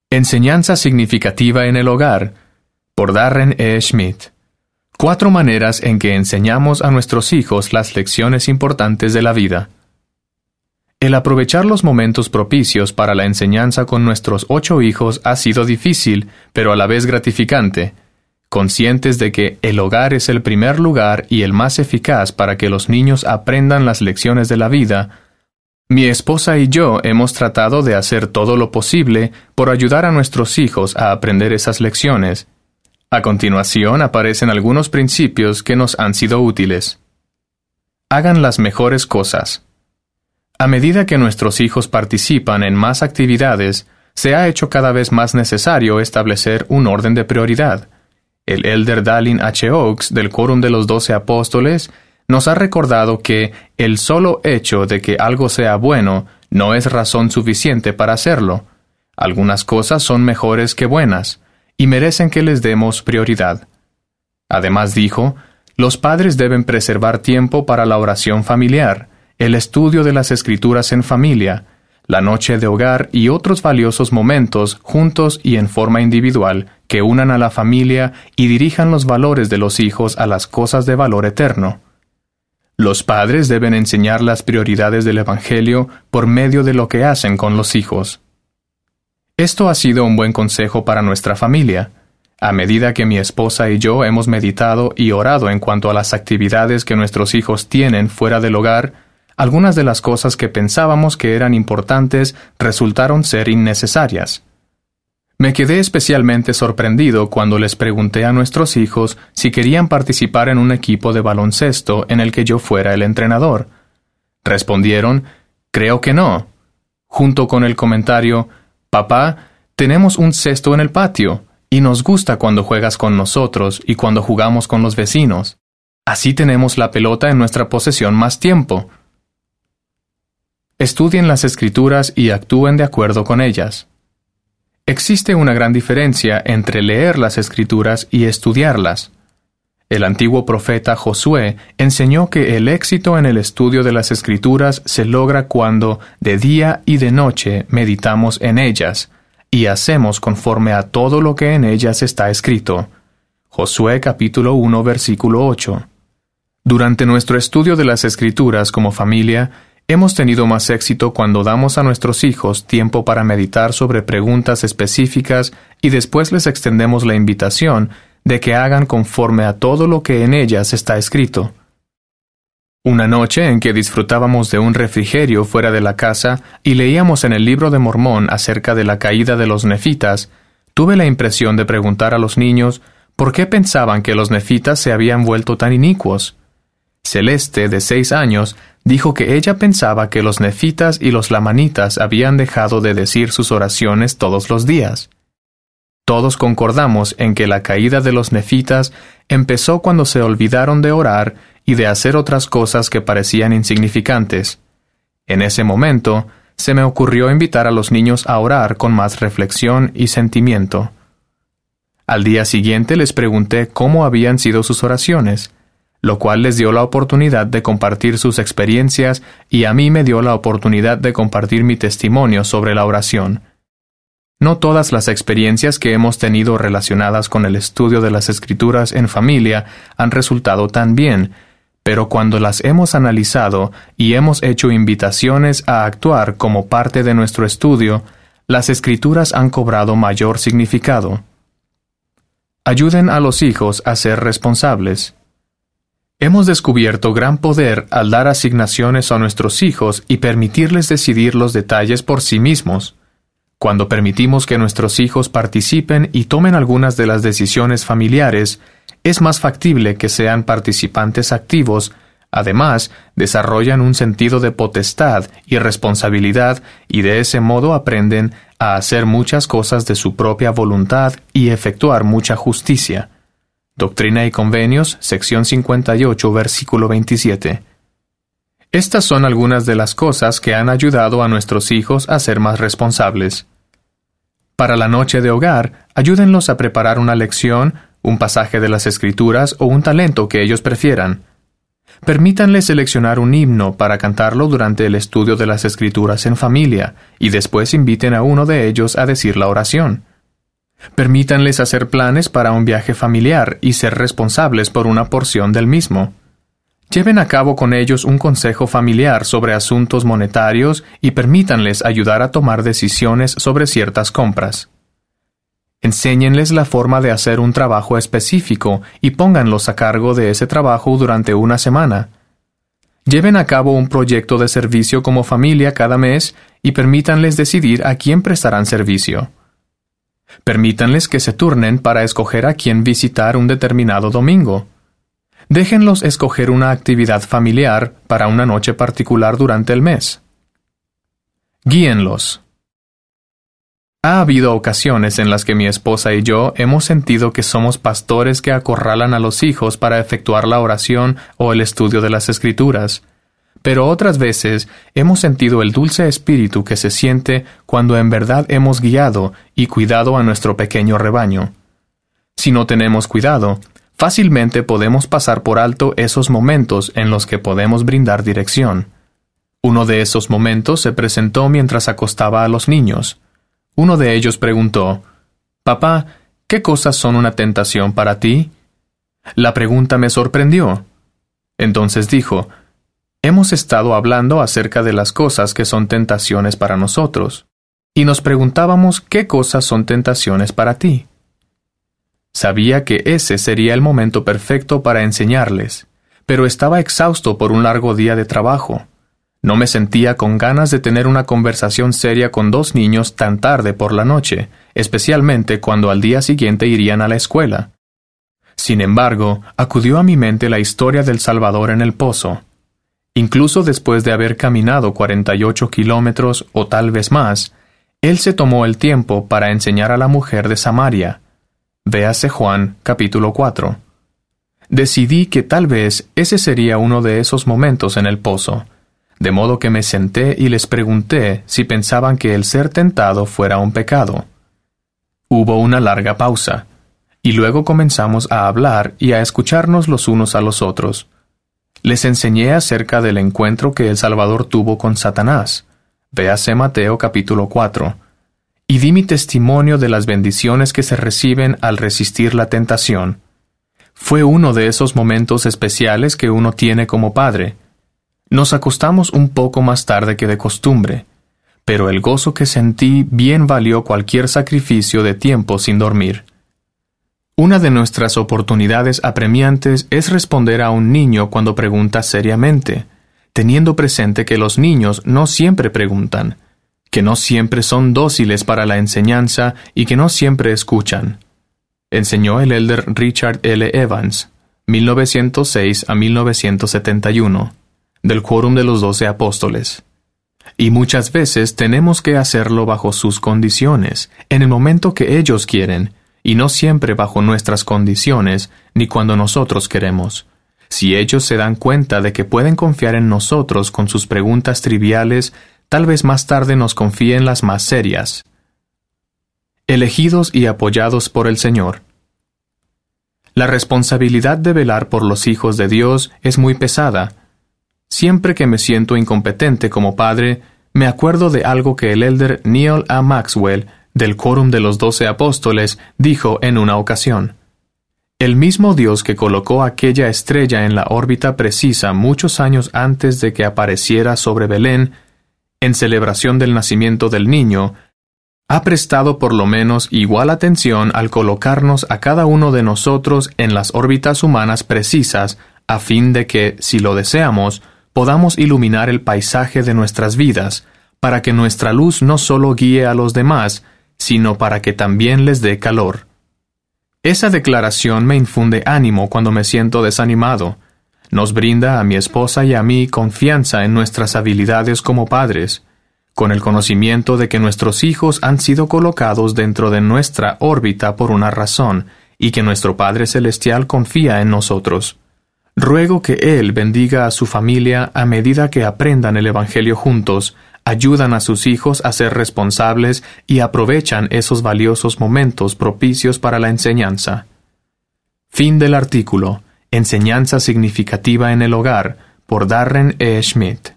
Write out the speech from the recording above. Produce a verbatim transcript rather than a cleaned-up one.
Enseñanza significativa en el hogar, por Darren E. Schmidt. Cuatro maneras en que enseñamos a nuestros hijos las lecciones importantes de la vida. El aprovechar los momentos propicios para la enseñanza con nuestros ocho hijos ha sido difícil, pero a la vez gratificante. Conscientes de que el hogar es el primer lugar y el más eficaz para que los niños aprendan las lecciones de la vida, mi esposa y yo hemos tratado de hacer todo lo posible por ayudar a nuestros hijos a aprender esas lecciones. A continuación aparecen algunos principios que nos han sido útiles. Hagan las mejores cosas. A medida que nuestros hijos participan en más actividades, se ha hecho cada vez más necesario establecer un orden de prioridad. El elder Dallin H. Oaks, del Quórum de los Doce Apóstoles, nos ha recordado que el solo hecho de que algo sea bueno no es razón suficiente para hacerlo. Algunas cosas son mejores que buenas, y merecen que les demos prioridad. Además dijo, los padres deben preservar tiempo para la oración familiar, el estudio de las Escrituras en familia, la noche de hogar y otros valiosos momentos juntos y en forma individual que unan a la familia y dirijan los valores de los hijos a las cosas de valor eterno. Los padres deben enseñar las prioridades del Evangelio por medio de lo que hacen con los hijos. Esto ha sido un buen consejo para nuestra familia. A medida que mi esposa y yo hemos meditado y orado en cuanto a las actividades que nuestros hijos tienen fuera del hogar, algunas de las cosas que pensábamos que eran importantes resultaron ser innecesarias. Me quedé especialmente sorprendido cuando les pregunté a nuestros hijos si querían participar en un equipo de baloncesto en el que yo fuera el entrenador. Respondieron, creo que no, junto con el comentario, papá, tenemos un cesto en el patio, y nos gusta cuando juegas con nosotros y cuando jugamos con los vecinos. Así tenemos la pelota en nuestra posesión más tiempo. Estudien las Escrituras y actúen de acuerdo con ellas. Existe una gran diferencia entre leer las Escrituras y estudiarlas. El antiguo profeta Josué enseñó que el éxito en el estudio de las Escrituras se logra cuando, de día y de noche, meditamos en ellas, y hacemos conforme a todo lo que en ellas está escrito. Josué capítulo uno, versículo ocho. Durante nuestro estudio de las Escrituras como familia, hemos tenido más éxito cuando damos a nuestros hijos tiempo para meditar sobre preguntas específicas y después les extendemos la invitación de que hagan conforme a todo lo que en ellas está escrito. Una noche en que disfrutábamos de un refrigerio fuera de la casa y leíamos en el libro de Mormón acerca de la caída de los nefitas, tuve la impresión de preguntar a los niños por qué pensaban que los nefitas se habían vuelto tan inicuos. Celeste, de seis años, dijo que ella pensaba que los nefitas y los lamanitas habían dejado de decir sus oraciones todos los días. Todos concordamos en que la caída de los nefitas empezó cuando se olvidaron de orar y de hacer otras cosas que parecían insignificantes. En ese momento, se me ocurrió invitar a los niños a orar con más reflexión y sentimiento. Al día siguiente les pregunté cómo habían sido sus oraciones, lo cual les dio la oportunidad de compartir sus experiencias y a mí me dio la oportunidad de compartir mi testimonio sobre la oración. No todas las experiencias que hemos tenido relacionadas con el estudio de las Escrituras en familia han resultado tan bien, pero cuando las hemos analizado y hemos hecho invitaciones a actuar como parte de nuestro estudio, las Escrituras han cobrado mayor significado. Ayuden a los hijos a ser responsables. Hemos descubierto gran poder al dar asignaciones a nuestros hijos y permitirles decidir los detalles por sí mismos. Cuando permitimos que nuestros hijos participen y tomen algunas de las decisiones familiares, es más factible que sean participantes activos. Además, desarrollan un sentido de potestad y responsabilidad y de ese modo aprenden a hacer muchas cosas de su propia voluntad y efectuar mucha justicia. Doctrina y Convenios, sección cincuenta y ocho, versículo veintisiete. Estas son algunas de las cosas que han ayudado a nuestros hijos a ser más responsables. Para la noche de hogar, ayúdenlos a preparar una lección, un pasaje de las Escrituras o un talento que ellos prefieran. Permítanle seleccionar un himno para cantarlo durante el estudio de las Escrituras en familia, y después inviten a uno de ellos a decir la oración. Permítanles hacer planes para un viaje familiar y ser responsables por una porción del mismo. Lleven a cabo con ellos un consejo familiar sobre asuntos monetarios y permítanles ayudar a tomar decisiones sobre ciertas compras. Enséñenles la forma de hacer un trabajo específico y pónganlos a cargo de ese trabajo durante una semana. Lleven a cabo un proyecto de servicio como familia cada mes y permítanles decidir a quién prestarán servicio. Permítanles que se turnen para escoger a quién visitar un determinado domingo. Déjenlos escoger una actividad familiar para una noche particular durante el mes. Guíenlos. Ha habido ocasiones en las que mi esposa y yo hemos sentido que somos pastores que acorralan a los hijos para efectuar la oración o el estudio de las Escrituras, pero otras veces hemos sentido el dulce espíritu que se siente cuando en verdad hemos guiado y cuidado a nuestro pequeño rebaño. Si no tenemos cuidado, fácilmente podemos pasar por alto esos momentos en los que podemos brindar dirección. Uno de esos momentos se presentó mientras acostaba a los niños. Uno de ellos preguntó, «Papá, ¿qué cosas son una tentación para ti?» La pregunta me sorprendió. Entonces dijo, «Hemos estado hablando acerca de las cosas que son tentaciones para nosotros, y nos preguntábamos qué cosas son tentaciones para ti». Sabía que ese sería el momento perfecto para enseñarles, pero estaba exhausto por un largo día de trabajo. No me sentía con ganas de tener una conversación seria con dos niños tan tarde por la noche, especialmente cuando al día siguiente irían a la escuela. Sin embargo, acudió a mi mente la historia del Salvador en el pozo. Incluso después de haber caminado cuarenta y ocho kilómetros o tal vez más, él se tomó el tiempo para enseñar a la mujer de Samaria. Véase Juan, capítulo cuatro. Decidí que tal vez ese sería uno de esos momentos en el pozo, de modo que me senté y les pregunté si pensaban que el ser tentado fuera un pecado. Hubo una larga pausa, y luego comenzamos a hablar y a escucharnos los unos a los otros. Les enseñé acerca del encuentro que el Salvador tuvo con Satanás. Véase Mateo capítulo cuatro. Y di mi testimonio de las bendiciones que se reciben al resistir la tentación. Fue uno de esos momentos especiales que uno tiene como padre. Nos acostamos un poco más tarde que de costumbre, pero el gozo que sentí bien valió cualquier sacrificio de tiempo sin dormir. Una de nuestras oportunidades apremiantes es responder a un niño cuando pregunta seriamente, teniendo presente que los niños no siempre preguntan, que no siempre son dóciles para la enseñanza y que no siempre escuchan. Enseñó el elder Richard L. Evans, mil novecientos seis a mil novecientos setenta y uno. Del Quórum de los Doce Apóstoles. Y muchas veces tenemos que hacerlo bajo sus condiciones, en el momento que ellos quieren, y no siempre bajo nuestras condiciones, ni cuando nosotros queremos. Si ellos se dan cuenta de que pueden confiar en nosotros con sus preguntas triviales, tal vez más tarde nos confíen las más serias. Elegidos y apoyados por el Señor. La responsabilidad de velar por los hijos de Dios es muy pesada. Siempre que me siento incompetente como padre, me acuerdo de algo que el elder Neal A. Maxwell, del Quórum de los Doce Apóstoles, dijo en una ocasión. El mismo Dios que colocó aquella estrella en la órbita precisa muchos años antes de que apareciera sobre Belén, en celebración del nacimiento del niño, ha prestado por lo menos igual atención al colocarnos a cada uno de nosotros en las órbitas humanas precisas, a fin de que, si lo deseamos, podamos iluminar el paisaje de nuestras vidas, para que nuestra luz no solo guíe a los demás, sino para que también les dé calor. Esa declaración me infunde ánimo cuando me siento desanimado. Nos brinda a mi esposa y a mí confianza en nuestras habilidades como padres, con el conocimiento de que nuestros hijos han sido colocados dentro de nuestra órbita por una razón, y que nuestro Padre Celestial confía en nosotros. Ruego que Él bendiga a su familia a medida que aprendan el Evangelio juntos, ayudan a sus hijos a ser responsables y aprovechan esos valiosos momentos propicios para la enseñanza. Fin del artículo. Enseñanza significativa en el hogar, por Darren E. Schmidt.